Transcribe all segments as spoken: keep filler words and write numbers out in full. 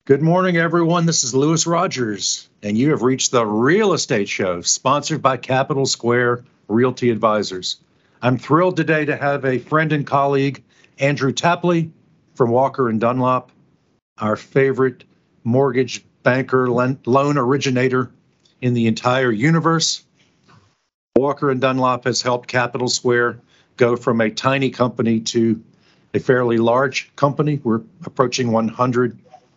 Good morning, everyone. This is Lewis Rogers, and you have reached the Real Estate Show, sponsored by Capital Square Realty Advisors. I'm thrilled today to have a friend and colleague, Andrew Tapley from Walker and Dunlop, our favorite mortgage banker, loan originator in the entire universe. Walker and Dunlop has helped Capital Square go from a tiny company to a fairly large company. We're approaching one hundred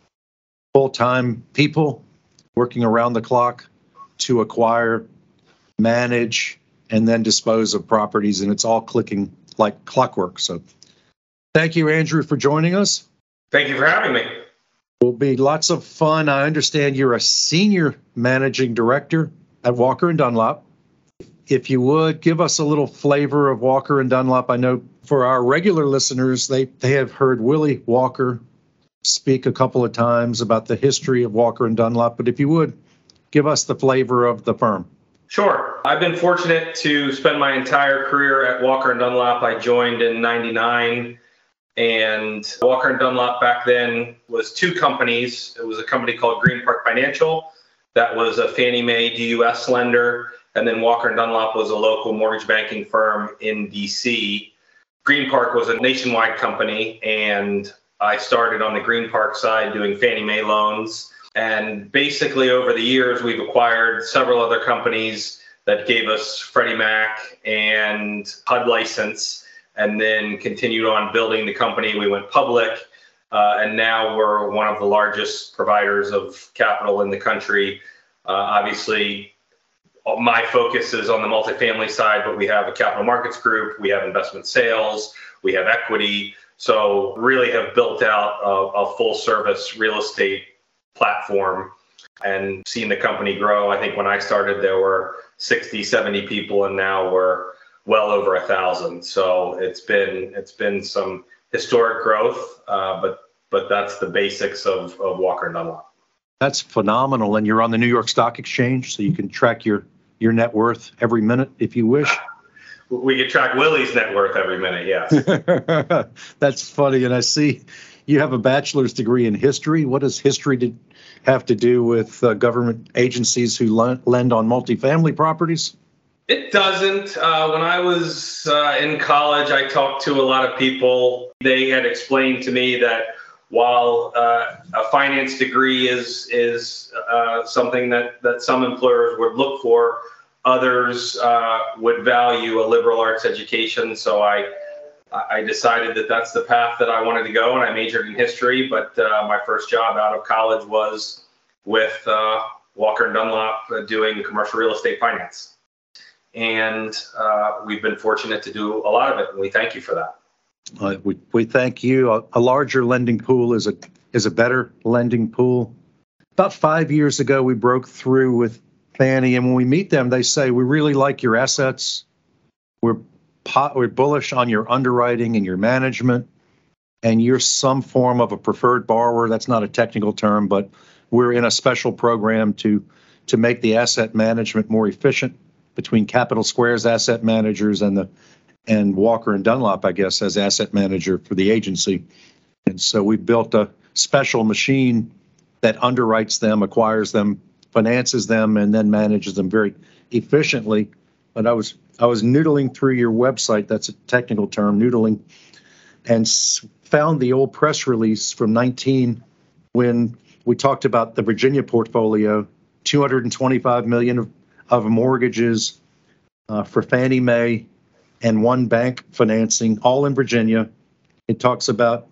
full-time people working around the clock to acquire, manage, and then dispose of properties, and it's all clicking like clockwork. So thank you, Andrew, for joining us. Thank you for having me. Will be lots of fun. I understand you're a senior managing director at Walker and Dunlop. If you would, give us a little flavor of Walker and Dunlop. I know for our regular listeners, they, they have heard Willie Walker speak a couple of times about the history of Walker and Dunlop, but if you would, give us the flavor of the firm. Sure. I've been fortunate to spend my entire career at Walker and Dunlop. I joined in ninety-nine, and Walker and Dunlop back then was two companies. It was a company called Green Park Financial that was a Fannie Mae D U S lender, and then Walker and Dunlop was a local mortgage banking firm in D C. Green Park was a nationwide company, and I started on the Green Park side doing Fannie Mae loans. And basically over the years, we've acquired several other companies that gave us Freddie Mac and H U D license, and then continued on building the company. We went public, uh, and now we're one of the largest providers of capital in the country. Uh, obviously, my focus is on the multifamily side, but we have a capital markets group, we have investment sales, we have equity. So really have built out a, a full service real estate platform and seen the company grow. I think when I started, there were sixty, seventy people, and now we're well over a thousand. So it's been it's been some historic growth, uh, but but that's the basics of, of Walker and Dunlop. That's phenomenal. And you're on the New York Stock Exchange, so you can track your, your net worth every minute if you wish. We could track Willie's net worth every minute, yes. That's funny. And I see you have a bachelor's degree in history. What does history do, have to do with uh, government agencies who l- lend on multifamily properties? It doesn't. Uh, when I was uh, in college, I talked to a lot of people. They had explained to me that while uh, a finance degree is is uh, something that, that some employers would look for, others uh, would value a liberal arts education. So I I decided that that's the path that I wanted to go, and I majored in history. But uh, my first job out of college was with uh, Walker and Dunlop uh, doing commercial real estate finance. And uh, we've been fortunate to do a lot of it, and we thank you for that. Uh, we, we thank you. A, a larger lending pool is a is a better lending pool. About five years ago, we broke through with Fannie, and when we meet them, they say, we really like your assets. We're po- we're bullish on your underwriting and your management, and you're some form of a preferred borrower. That's not a technical term, but we're in a special program to to make the asset management more efficient between Capital Square's asset managers and the and Walker and Dunlop, I guess, as asset manager for the agency. And so we built a special machine that underwrites them, acquires them, finances them, and then manages them very efficiently. But I was I was noodling through your website, that's a technical term, noodling, and s- found the old press release from nineteen when we talked about the Virginia portfolio, two hundred twenty-five million of, of mortgages uh, for Fannie Mae and one bank financing, all in Virginia. It talks about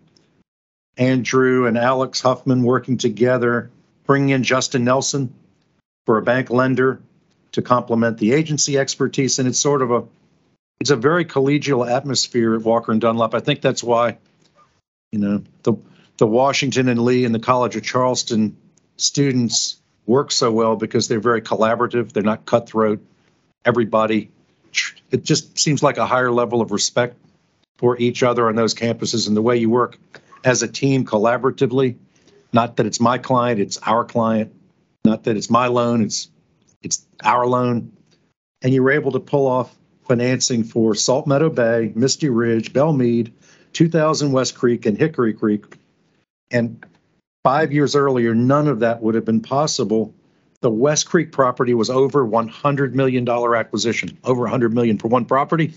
Andrew and Alex Huffman working together, bringing in Justin Nelson for a bank lender to complement the agency expertise. And it's sort of a, it's a very collegial atmosphere at Walker and Dunlop. I think that's why, you know, the the Washington and Lee and the College of Charleston students work so well because they're very collaborative. They're not cutthroat. Everybody, it just seems like a higher level of respect for each other on those campuses, and the way you work as a team collaboratively. Not that it's my client, it's our client. Not that it's my loan, it's it's our loan. And you were able to pull off financing for Salt Meadow Bay, Misty Ridge, Belmead, two thousand West Creek, and Hickory Creek. And Five years earlier, none of that would have been possible. The West Creek property was over one hundred million dollars acquisition, over one hundred million dollars for one property.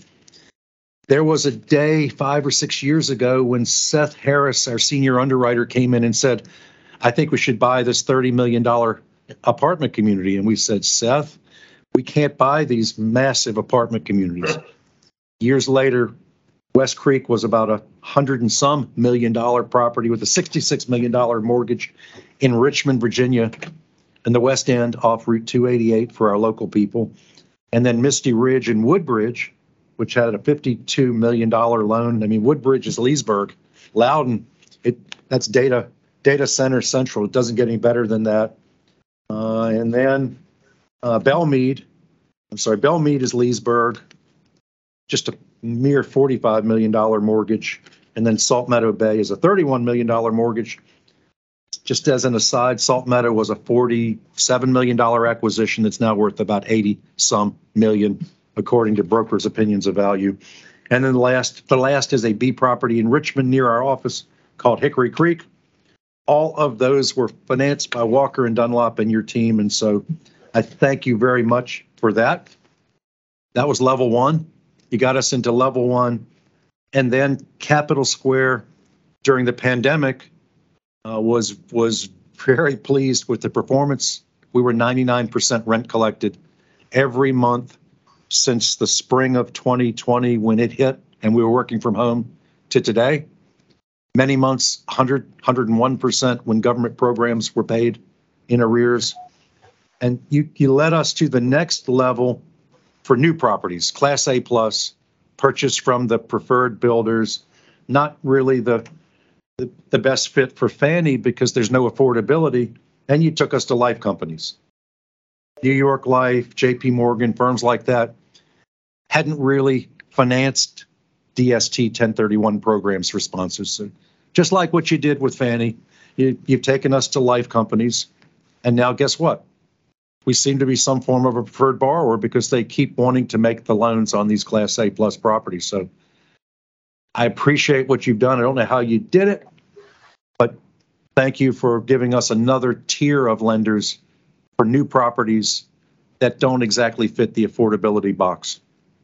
There was a day five or six years ago when Seth Harris, our senior underwriter, came in and said, I think we should buy this thirty million dollars apartment community. And we said, Seth, we can't buy these massive apartment communities. Years later, West Creek was about a hundred and some million dollar property with a sixty-six million dollars mortgage in Richmond, Virginia, in the West End off Route two eighty-eight for our local people. And then Misty Ridge and Woodbridge, which had a fifty-two million dollars loan. I mean, Woodbridge is Leesburg. Loudon, it that's data data center central. It doesn't get any better than that. Uh, and then uh, Belmead, I'm sorry, Belmead is Leesburg, just a mere forty-five million dollars mortgage. And then Salt Meadow Bay is a thirty-one million dollars mortgage. Just as an aside, Salt Meadow was a forty-seven million dollars acquisition that's now worth about eighty some million, according to brokers' opinions of value. And then the last, the last is a B property in Richmond near our office called Hickory Creek. All of those were financed by Walker and Dunlop and your team. And so I thank you very much for that. That was level one. You got us into level one. And then Capital Square during the pandemic uh, was, was very pleased with the performance. We were ninety-nine percent rent collected every month since the spring of twenty twenty when it hit and we were working from home to today. Many months, one hundred, one hundred one percent when government programs were paid in arrears. And you, you led us to the next level for new properties, Class A plus, purchased from the preferred builders, not really the, the, the best fit for Fannie because there's no affordability. And you took us to life companies. New York Life, J P Morgan, firms like that hadn't really financed D S T ten thirty-one programs for sponsors. So just like what you did with Fannie, you, you've taken us to life companies. And now guess what? We seem to be some form of a preferred borrower because they keep wanting to make the loans on these Class A plus properties. So I appreciate what you've done. I don't know how you did it, but thank you for giving us another tier of lenders for new properties that don't exactly fit the affordability box.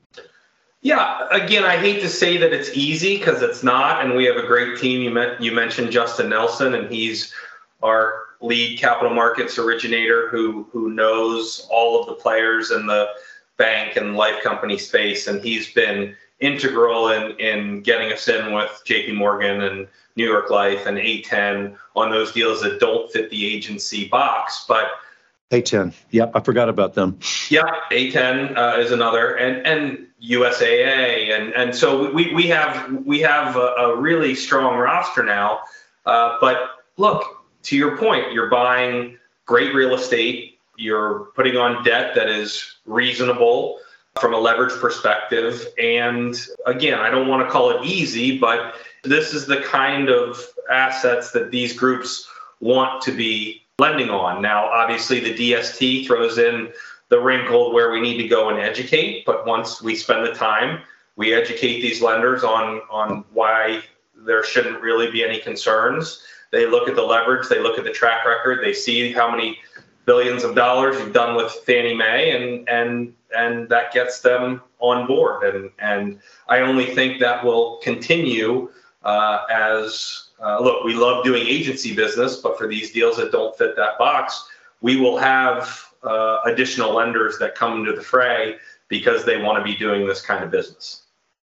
Yeah, again, I hate to say that it's easy because it's not, and we have a great team. You met, you mentioned Justin Nelson, and he's our lead capital markets originator who who knows all of the players in the bank and life company space, and he's been integral in in getting us in with J P Morgan and New York Life and A ten on those deals that don't fit the agency box. But A ten, yep, I forgot about them. Yeah, A ten uh, is another, and and U S A A, and and so we we have we have a, a really strong roster now. Uh, but look, to your point, you're buying great real estate. You're putting on debt that is reasonable from a leverage perspective. And again, I don't want to call it easy, but this is the kind of assets that these groups want to be lending on. Now, obviously, the D S T throws in the wrinkle where we need to go and educate. But once we spend the time, we educate these lenders on, on why there shouldn't really be any concerns. They look at the leverage, they look at the track record, they see how many billions of dollars you've done with Fannie Mae, and and and that gets them on board. And and I only think that will continue uh, as uh, look. We love doing agency business, but for these deals that don't fit that box, we will have uh, additional lenders that come into the fray because they want to be doing this kind of business.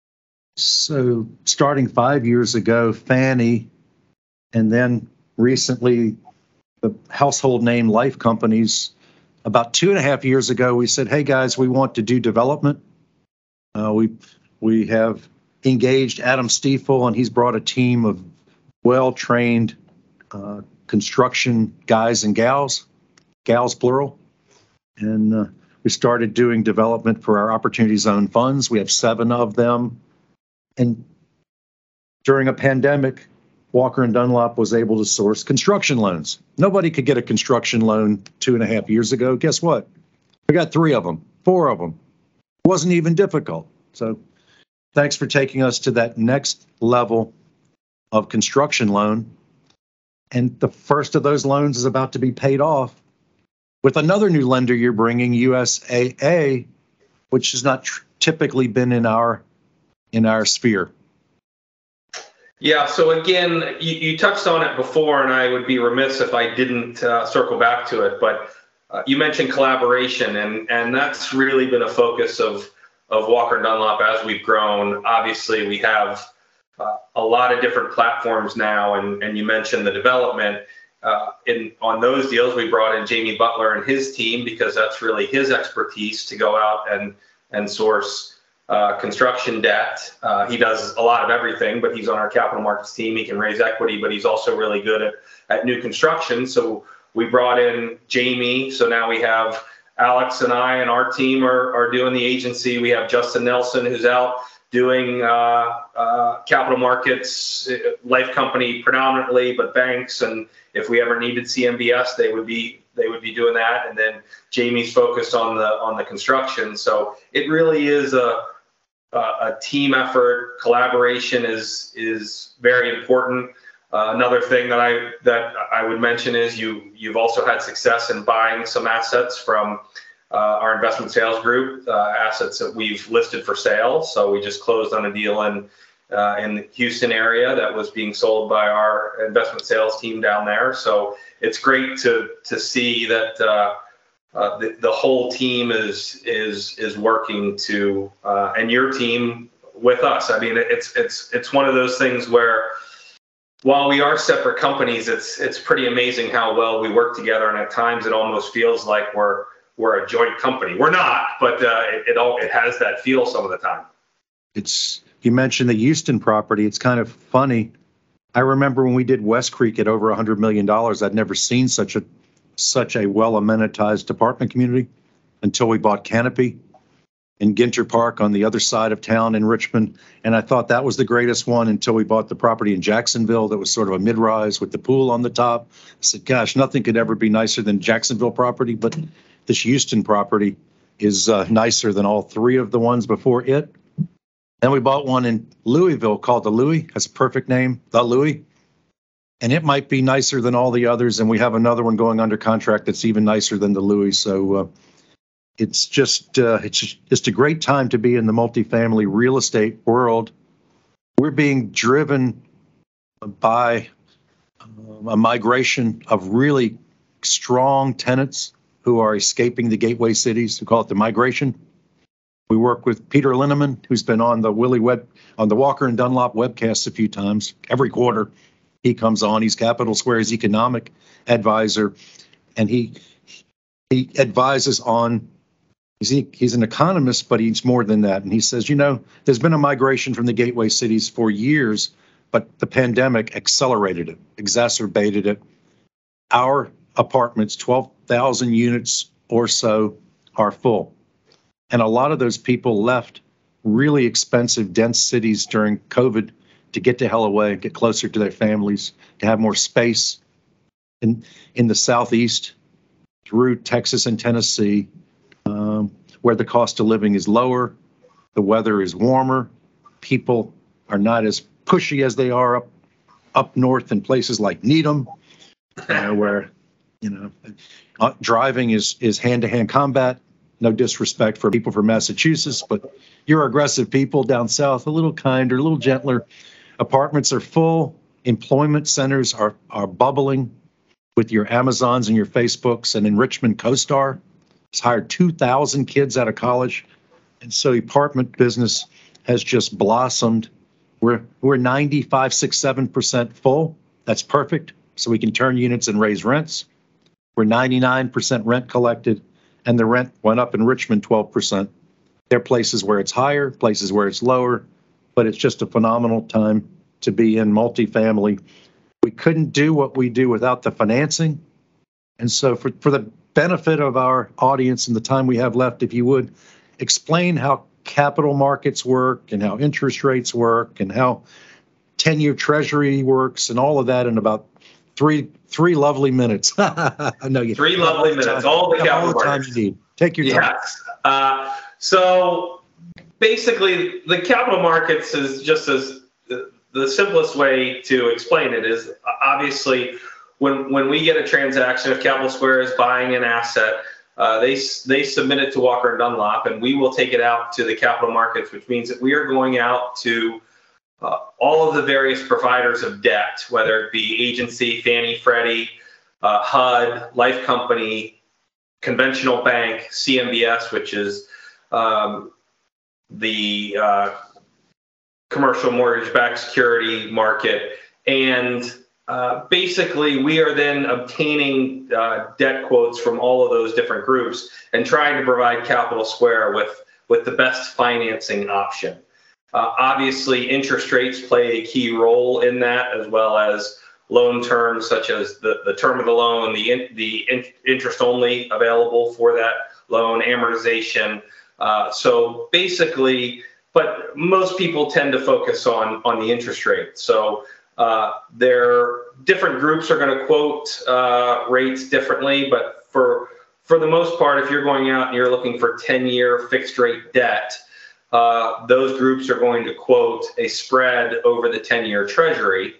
So starting five years ago, Fannie, and then recently the household name life companies. About two and a half years ago, we said, hey guys, we want to do development. Uh, we we have engaged Adam Stiefel, and he's brought a team of well-trained uh, construction guys and gals, gals plural. And uh, we started doing development for our Opportunity Zone funds. We have seven of them. And during a pandemic, Walker and Dunlop was able to source construction loans. Nobody could get a construction loan two and a half years ago. Guess what? We got three of them, four of them. It wasn't even difficult. So thanks for taking us to that next level of construction loan. And the first of those loans is about to be paid off with another new lender you're bringing, U S A A, which has not tr- typically been in our in our sphere. Yeah, so again, you, you touched on it before, and I would be remiss if I didn't uh, circle back to it, but uh, you mentioned collaboration, and, and that's really been a focus of, of Walker and Dunlop as we've grown. Obviously, we have uh, a lot of different platforms now, and, and you mentioned the development. Uh, in on those deals, we brought in Jamie Butler and his team because that's really his expertise to go out and, and source Uh, construction debt. Uh, he does a lot of everything, but he's on our capital markets team. He can raise equity, but he's also really good at, at new construction. So we brought in Jamie. So now we have Alex and I and our team are, are doing the agency. We have Justin Nelson, who's out doing uh, uh, capital markets, life company predominantly, but banks. And if we ever needed C M B S, they would be they would be doing that. And then Jamie's focused on the on the construction. So it really is a Uh, a team effort. Collaboration is is very important. Uh, another thing that I that I would mention is you you've also had success in buying some assets from uh, our investment sales group, uh, assets that we've listed for sale. So we just closed on a deal in uh, in the Houston area that was being sold by our investment sales team down there. So it's great to to see that. Uh, Uh, the, the whole team is is is working to uh, and your team with us. I mean, it's it's it's one of those things where while we are separate companies, it's it's pretty amazing how well we work together, and at times it almost feels like we're we're a joint company. We're not, but uh, it it, all, it has that feel some of the time. It's you mentioned the Houston property. It's kind of funny. I remember when we did West Creek at over one hundred million dollars. I'd never seen such a such a well amenitized apartment community until we bought Canopy in Ginter Park on the other side of town in Richmond. And I thought that was the greatest one until we bought the property in Jacksonville that was sort of a mid-rise with the pool on the top. I said, gosh, nothing could ever be nicer than Jacksonville property, but this Houston property is uh, nicer than all three of the ones before it. And we bought one in Louisville called the Louis. That's a perfect name, the Louis. And it might be nicer than all the others. And we have another one going under contract that's even nicer than the Louis. So uh, it's just uh, it's just a great time to be in the multifamily real estate world. We're being driven by uh, a migration of really strong tenants who are escaping the gateway cities. We call it the migration. We work with Peter Linneman, who's been on the Willie Web on the Walker and Dunlop webcasts a few times every quarter. He comes on. He's Capital Square's economic advisor, and he he advises on. He's he's an economist, but he's more than that. And he says, you know, there's been a migration from the gateway cities for years, but the pandemic accelerated it, exacerbated it. Our apartments, twelve thousand units or so, are full, and a lot of those people left really expensive, dense cities during COVID to get the hell away, get closer to their families, to have more space in in the Southeast, through Texas and Tennessee, um, where the cost of living is lower, the weather is warmer, people are not as pushy as they are up up north in places like Needham, you know, where you know uh, driving is is hand-to-hand combat. No disrespect for people from Massachusetts, but you're aggressive people down south, a little kinder, a little gentler. Apartments are full. Employment centers are are bubbling with your Amazons and your Facebooks. And in Richmond, CoStar has hired two thousand kids out of college. And so apartment business has just blossomed. We're we're ninety-five, six, seven percent full. That's perfect. So we can turn units and raise rents. We're ninety-nine percent rent collected, and the rent went up in Richmond twelve percent. There are places where it's higher, places where it's lower, but it's just a phenomenal time to be in multifamily. We couldn't do what we do without the financing. And so for, for the benefit of our audience and the time we have left, if you would, explain how capital markets work and how interest rates work and how ten-year treasury works and all of that in about three three lovely minutes. I know you. Three lovely minutes, all the capital all the time markets. you need. Take your time. Yes. Uh, so basically, the capital markets is just as the simplest way to explain it is obviously when when we get a transaction, if Capital Square is buying an asset, uh, they they submit it to Walker and Dunlop, and we will take it out to the capital markets, which means that we are going out to uh, all of the various providers of debt, whether it be agency, Fannie, Freddie, uh, H U D, life company, conventional bank, C M B S, which is um, the uh, commercial mortgage-backed security market, and uh, basically we are then obtaining uh, debt quotes from all of those different groups and trying to provide Capital Square with with the best financing option. Uh, obviously, interest rates play a key role in that, as well as loan terms such as the, the term of the loan, the in, the in, interest only available for that loan, amortization. Uh, so basically, but most people tend to focus on on the interest rate. So uh, their different groups are going to quote uh, rates differently, but for for the most part, if you're going out and you're looking for ten-year fixed rate debt, uh, those groups are going to quote a spread over the ten-year Treasury.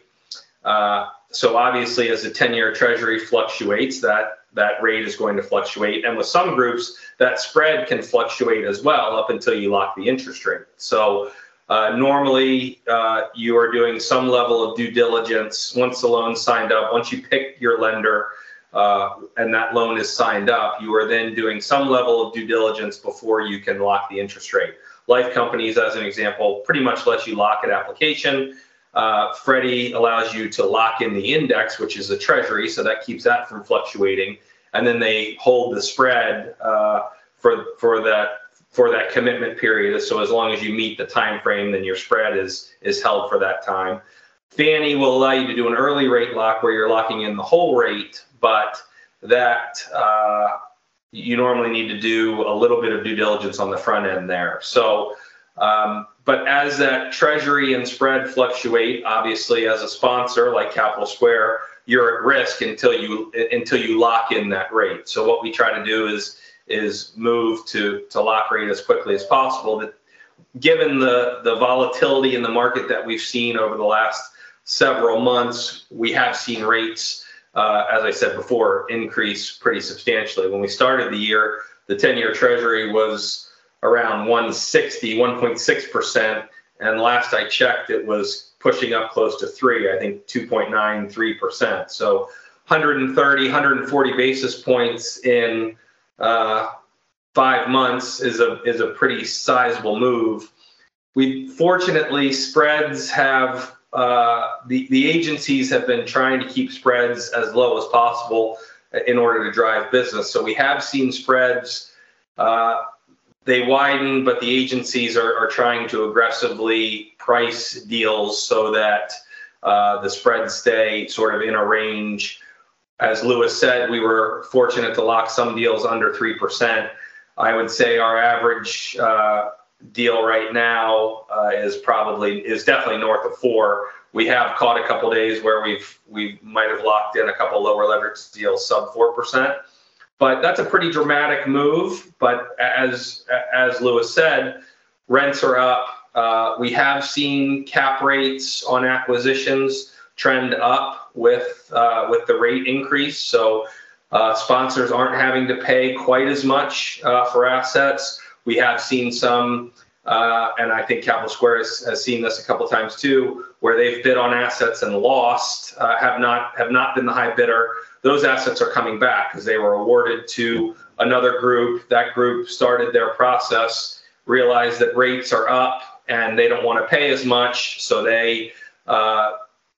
Uh, so obviously, as the ten-year Treasury fluctuates, that that rate is going to fluctuate. And with some groups, that spread can fluctuate as well up until you lock the interest rate. So uh, normally, uh, you are doing some level of due diligence once the loan's signed up. Once you pick your lender uh, and that loan is signed up, you are then doing some level of due diligence before you can lock the interest rate. Life companies, as an example, pretty much let you lock at application. Uh, Freddie allows you to lock in the index, which is the Treasury, so that keeps that from fluctuating. And then they hold the spread uh, for for that for that commitment period. So as long as you meet the time frame, then your spread is is held for that time. Fannie will allow you to do an early rate lock where you're locking in the whole rate, but that uh, you normally need to do a little bit of due diligence on the front end there. So. Um, But as that Treasury and spread fluctuate, obviously as a sponsor like Capital Square, you're at risk until you until you lock in that rate. So what we try to do is is move to to lock rate as quickly as possible. That given the the volatility in the market that we've seen over the last several months, we have seen rates, uh, as I said before, increase pretty substantially. When we started the year, the ten-year Treasury was around one sixty, one point six percent, and last I checked, it was pushing up close to three, I think two point nine three percent. So one thirty, one forty basis points in uh, five months is a is a pretty sizable move. We fortunately spreads have uh, the the agencies have been trying to keep spreads as low as possible in order to drive business. So we have seen spreads. Uh, They widen, but the agencies are, are trying to aggressively price deals so that uh, the spreads stay sort of in a range. As Lewis said, we were fortunate to lock some deals under three percent. I would say our average uh, deal right now uh, is probably, is definitely north of four. We have caught a couple days where we've, we might have locked in a couple lower leverage deals sub four percent. But that's a pretty dramatic move. But as as Lewis said, rents are up. Uh, we have seen cap rates on acquisitions trend up with uh, with the rate increase. So uh, sponsors aren't having to pay quite as much uh, for assets. We have seen some, uh, and I think Capital Square has, has seen this a couple times too, where they've bid on assets and lost, uh, have not have not been the high bidder. Those assets are coming back because they were awarded to another group. That group started their process, realized that rates are up and they don't want to pay as much, so they uh,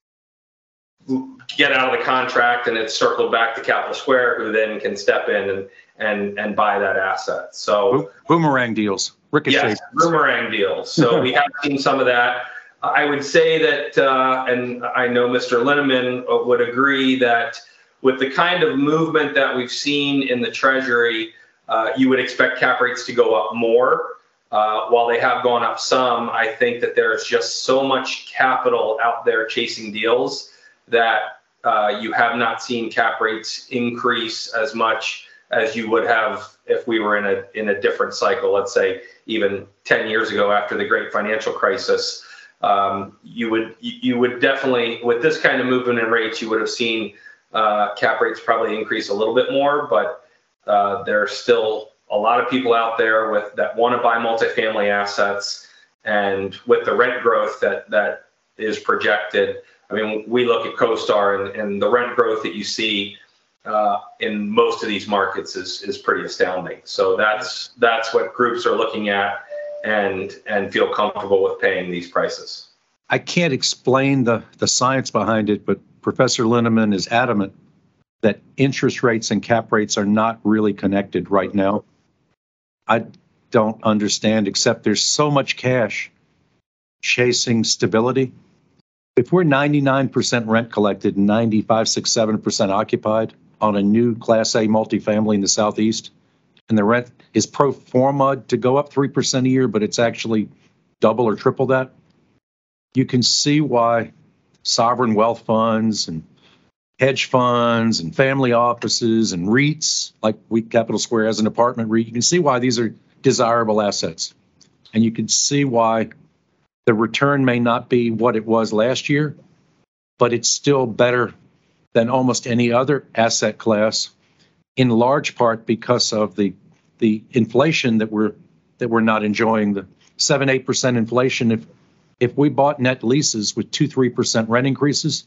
get out of the contract, and it's circled back to Capital Square, who then can step in and and and buy that asset. So boomerang deals, ricochet. Yes, boomerang deals. So we have seen some of that. I would say that, uh, and I know Mister Linneman would agree that with the kind of movement that we've seen in the Treasury, uh, you would expect cap rates to go up more. Uh, while they have gone up some, I think that there's just so much capital out there chasing deals that uh, you have not seen cap rates increase as much as you would have if we were in a in a different cycle. Let's say even ten years ago after the great financial crisis, um, you would you would definitely, with this kind of movement in rates, you would have seen uh, cap rates probably increase a little bit more, but uh, there's still a lot of people out there with that want to buy multifamily assets, and with the rent growth that that is projected. I mean, we look at CoStar, and, and the rent growth that you see uh, in most of these markets is is pretty astounding. So that's that's what groups are looking at and and feel comfortable with paying these prices. I can't explain the, the science behind it, but Professor Linneman is adamant that interest rates and cap rates are not really connected right now. I don't understand, except there's so much cash chasing stability. If we're ninety-nine percent rent collected and ninety-five, six, seven percent occupied on a new Class A multifamily in the Southeast, and the rent is pro forma to go up three percent a year, but it's actually double or triple that, you can see why sovereign wealth funds and hedge funds and family offices and REITs, like we Capital Square has an apartment REIT, you can see why these are desirable assets. And you can see why the return may not be what it was last year, but it's still better than almost any other asset class, in large part because of the the inflation that we're that we're not enjoying, the seven, eight percent inflation. If if we bought net leases with two, three percent rent increases,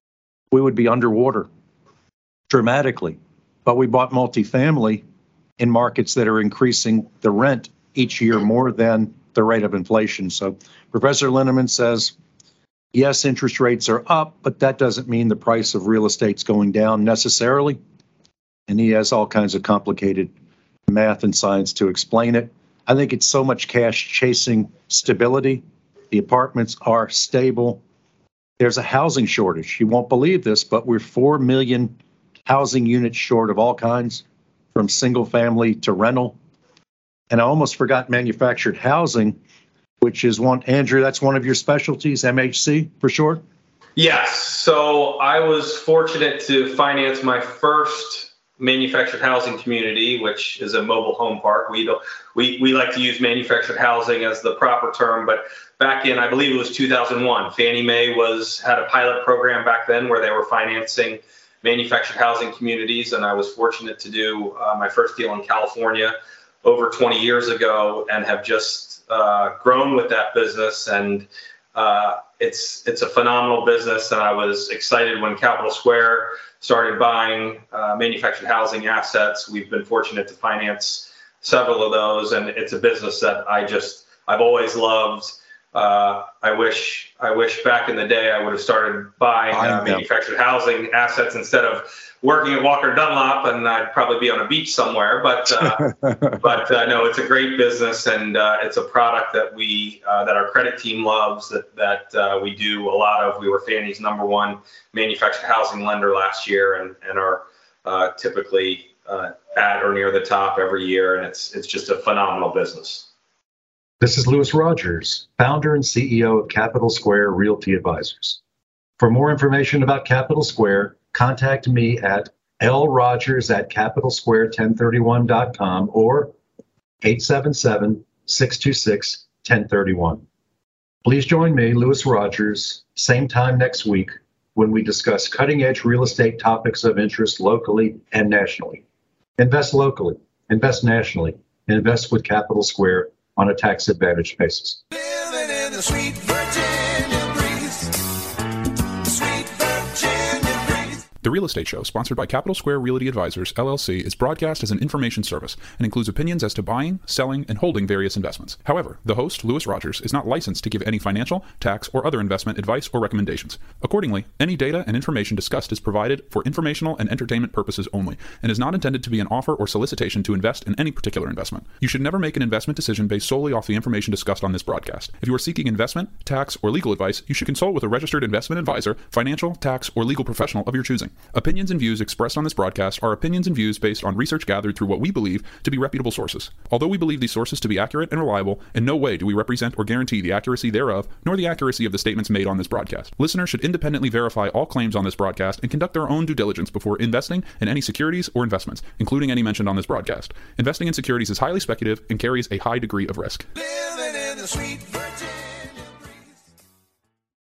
we would be underwater dramatically. But we bought multifamily in markets that are increasing the rent each year more than the rate of inflation. So Professor Linneman says, yes, interest rates are up, but that doesn't mean the price of real estate's going down necessarily. And he has all kinds of complicated math and science to explain it. I think it's so much cash chasing stability. The apartments are stable. There's a housing shortage. You won't believe this, but we're four million housing units short of all kinds, from single family to rental. And I almost forgot manufactured housing, which is one, Andrew, that's one of your specialties, M H C for short? Yes. So I was fortunate to finance my first manufactured housing community, which is a mobile home park. We don't, we, we like to use manufactured housing as the proper term, but back in, I believe it was two thousand one, Fannie Mae was had a pilot program back then where they were financing manufactured housing communities, and I was fortunate to do uh, my first deal in California over twenty years ago, and have just uh, grown with that business. And uh, it's it's a phenomenal business, and I was excited when Capital Square started buying uh, manufactured housing assets. We've been fortunate to finance several of those, and it's a business that I just I've always loved. Uh, I wish I wish back in the day I would have started buying uh, manufactured housing assets instead of working at Walker and Dunlop, and I'd probably be on a beach somewhere. But uh, but uh, no, it's a great business, and uh, it's a product that we uh, that our credit team loves. That that uh, we do a lot of. We were Fannie's number one manufactured housing lender last year, and and are uh, typically uh, at or near the top every year. And it's it's just a phenomenal business. This is Louis Rogers, founder and C E O of Capital Square Realty Advisors. For more information about Capital Square, contact me at lrogers at capital square ten thirty-one dot com or eight seven seven, six two six, one oh three one. Please join me, Louis Rogers, same time next week when we discuss cutting-edge real estate topics of interest locally and nationally. Invest locally, invest nationally, and invest with Capital Square on a tax-advantaged basis. Living in the sweet Virginia breeze. Sweet Virginia breeze. The Real Estate Show, sponsored by Capital Square Realty Advisors, L L C, is broadcast as an information service and includes opinions as to buying, selling, and holding various investments. However, the host, Louis Rogers, is not licensed to give any financial, tax, or other investment advice or recommendations. Accordingly, any data and information discussed is provided for informational and entertainment purposes only and is not intended to be an offer or solicitation to invest in any particular investment. You should never make an investment decision based solely off the information discussed on this broadcast. If you are seeking investment, tax, or legal advice, you should consult with a registered investment advisor, financial, tax, or legal professional of your choosing. Opinions and views expressed on this broadcast are opinions and views based on research gathered through what we believe to be reputable sources. Although we believe these sources to be accurate and reliable, in no way do we represent or guarantee the accuracy thereof, nor the accuracy of the statements made on this broadcast. Listeners should independently verify all claims on this broadcast and conduct their own due diligence before investing in any securities or investments, including any mentioned on this broadcast. Investing in securities is highly speculative and carries a high degree of risk. Living in the sweet Virginia.